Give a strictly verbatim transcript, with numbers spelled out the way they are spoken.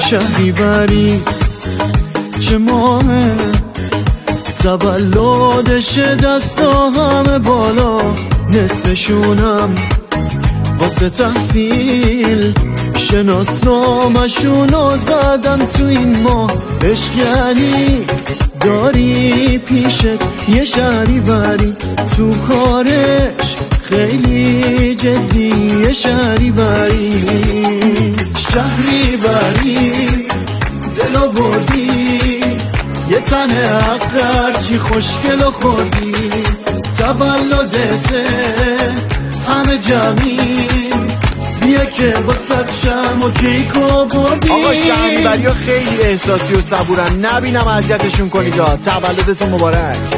شهریوری چه ماهه تولدش، دستا همه بالا نصفشونم واسه تحصیل، شناسنامشونو زدن تو این ماه. عشق یعنی داری پیشت یه شهریوری تو کارش خیلی جدیه، شهریوری شهریوری دلو بردی یه تن حقر چی خوشگل و خوردی، تولدته همه جمعی بیا که واسط شم و کیکو بردی. آقا شهریوری ها خیلی احساسی و صبورن، نبینم اذیتشون کنید. تولدتون مبارک.